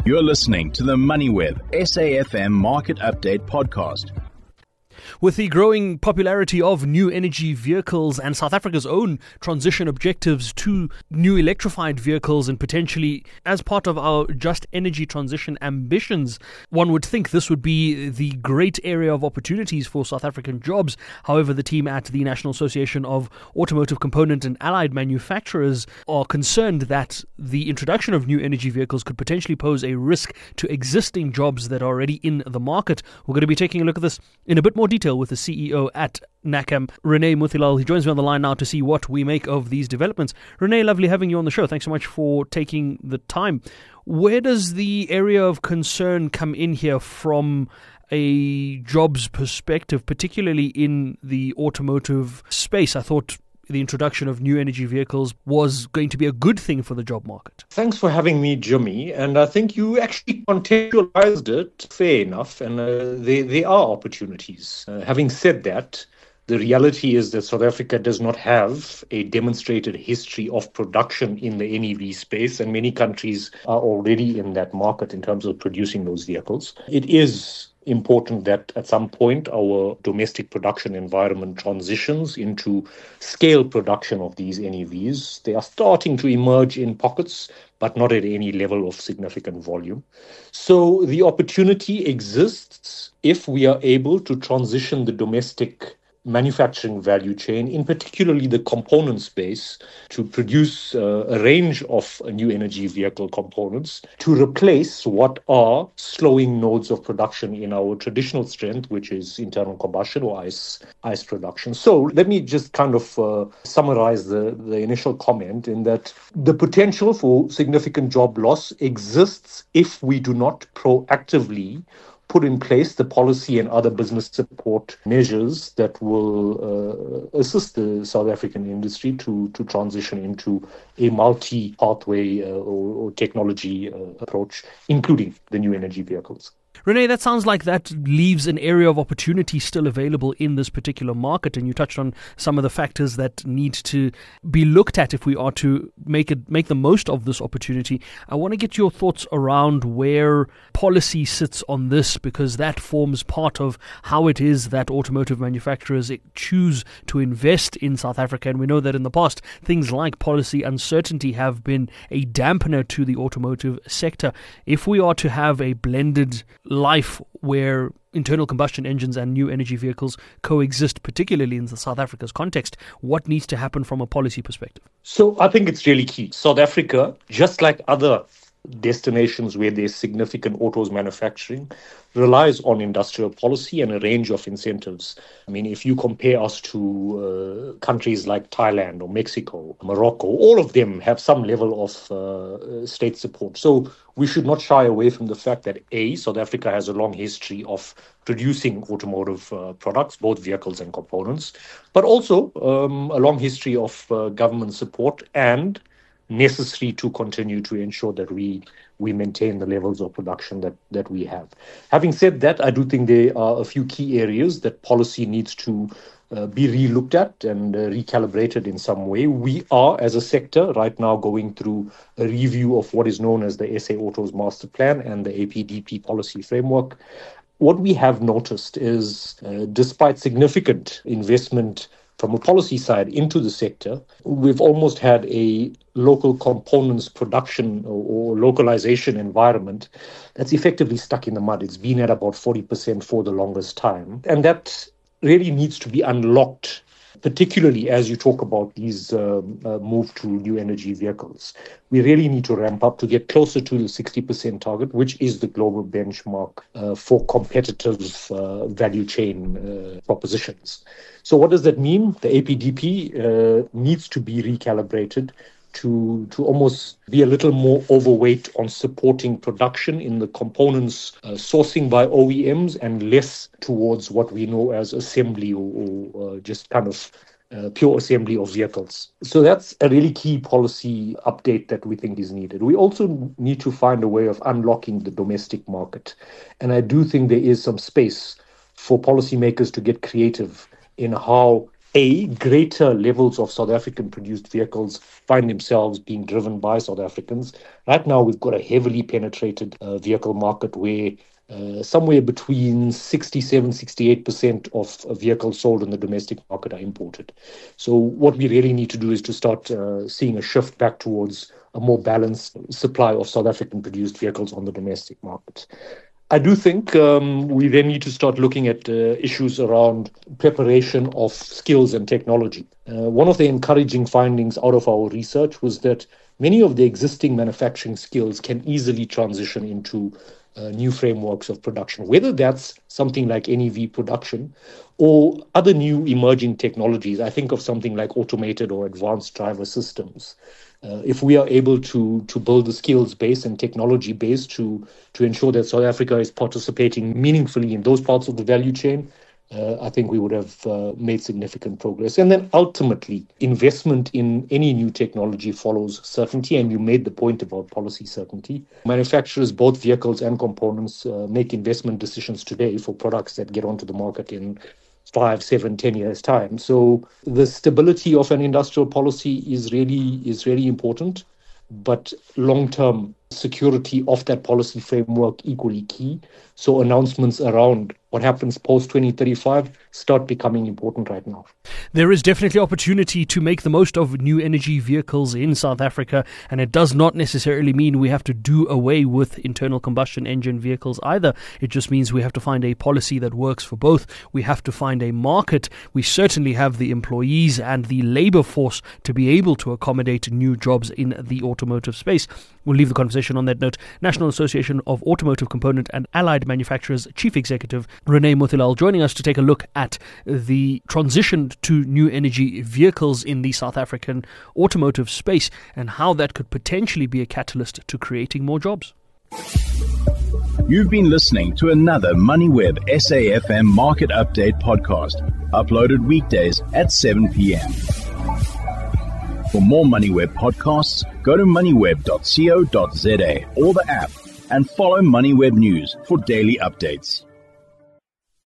You're listening to the MoneyWeb SAFM Market Update Podcast. With the growing popularity of new energy vehicles and South Africa's own transition objectives to new electrified vehicles and potentially as part of our just energy transition ambitions, one would think this would be the great area of opportunities for South African jobs. However, the team at the National Association of Automotive Component and Allied Manufacturers are concerned that the introduction of new energy vehicles could potentially pose a risk to existing jobs that are already in the market. We're going to be taking a look at this in a bit more detail with the CEO at NACAM, Renee Muthilal. He joins me on the line now to see what we make of these developments. Renee, lovely having you on the show. Thanks so much for taking the time. Where does the area of concern come in here from a jobs perspective, particularly in the automotive space? I thought the introduction of new energy vehicles was going to be a good thing for the job market. Thanks for having me, Jimmy. And I think you actually contextualized it fair enough. And there are opportunities. Having said that, the reality is that South Africa does not have a demonstrated history of production in the NEV space. And many countries are already in that market in terms of producing those vehicles. It is important that at some point our domestic production environment transitions into scale production of these NEVs. They are starting to emerge in pockets, but not at any level of significant volume. So the opportunity exists if we are able to transition the domestic manufacturing value chain, in particularly the component space, to produce a range of new energy vehicle components to replace what are slowing nodes of production in our traditional strength, which is internal combustion or ICE production. So let me just kind of summarize the initial comment in that the potential for significant job loss exists if we do not proactively put in place the policy and other business support measures that will assist the South African industry to transition into a multi-pathway or technology approach, including the new energy vehicles. Renee, that sounds like that leaves an area of opportunity still available in this particular market, and you touched on some of the factors that need to be looked at if we are to make the most of this opportunity. I want to get your thoughts around where policy sits on this, because that forms part of how it is that automotive manufacturers choose to invest in South Africa. And we know that in the past, things like policy uncertainty have been a dampener to the automotive sector. If we are to have a blended life where internal combustion engines and new energy vehicles coexist, particularly in South Africa's context, what needs to happen from a policy perspective? So I think it's really key. South Africa, just like other destinations where there's significant autos manufacturing, relies on industrial policy and a range of incentives. I mean, if you compare us to countries like Thailand or Mexico, Morocco, all of them have some level of state support. So we should not shy away from the fact that South Africa has a long history of producing automotive products, both vehicles and components, but also a long history of government support and necessary to continue to ensure that we maintain the levels of production that we have. Having said that, I do think there are a few key areas that policy needs to be re-looked at and recalibrated in some way. We are, as a sector, right now going through a review of what is known as the SA Autos Master Plan and the APDP policy framework. What we have noticed is, despite significant investment from a policy side into the sector, we've almost had a local components production or localization environment that's effectively stuck in the mud. It's been at about 40% for the longest time. And that really needs to be unlocked, particularly as you talk about these move to new energy vehicles. We really need to ramp up to get closer to the 60% target, which is the global benchmark for competitive value chain propositions. So what does that mean? The APDP needs to be recalibrated to almost be a little more overweight on supporting production in the components sourcing by OEMs and less towards what we know as assembly or just kind of pure assembly of vehicles. So that's a really key policy update that we think is needed. We also need to find a way of unlocking the domestic market. And I do think there is some space for policymakers to get creative in how greater levels of South African produced vehicles find themselves being driven by South Africans. Right now, we've got a heavily penetrated vehicle market where somewhere between 67-68% of vehicles sold in the domestic market are imported. So what we really need to do is to start seeing a shift back towards a more balanced supply of South African produced vehicles on the domestic market. I do think we then need to start looking at issues around preparation of skills and technology. One of the encouraging findings out of our research was that many of the existing manufacturing skills can easily transition into new frameworks of production, whether that's something like NEV production or other new emerging technologies. I think of something like automated or advanced driver systems. If we are able to build the skills base and technology base to ensure that South Africa is participating meaningfully in those parts of the value chain, I think we would have made significant progress. And then ultimately, investment in any new technology follows certainty. And you made the point about policy certainty. Manufacturers, both vehicles and components, make investment decisions today for products that get onto the market in 5, 7, 10 years' time. So the stability of an industrial policy is really important, but long-term security of that policy framework equally key. So announcements around what happens post-2035 start becoming important right now. There is definitely opportunity to make the most of new energy vehicles in South Africa, and it does not necessarily mean we have to do away with internal combustion engine vehicles either. It just means we have to find a policy that works for both. We have to find a market. We certainly have the employees and the labor force to be able to accommodate new jobs in the automotive space. We'll leave the conversation on that note. National Association of Automotive Component and Allied Manufacturers Chief Executive Renee Motilal joining us to take a look at the transition to new energy vehicles in the South African automotive space and how that could potentially be a catalyst to creating more jobs. You've been listening to another MoneyWeb SAFM Market Update podcast, uploaded weekdays at 7 p.m. For more MoneyWeb podcasts, go to moneyweb.co.za or the app and follow MoneyWeb News for daily updates.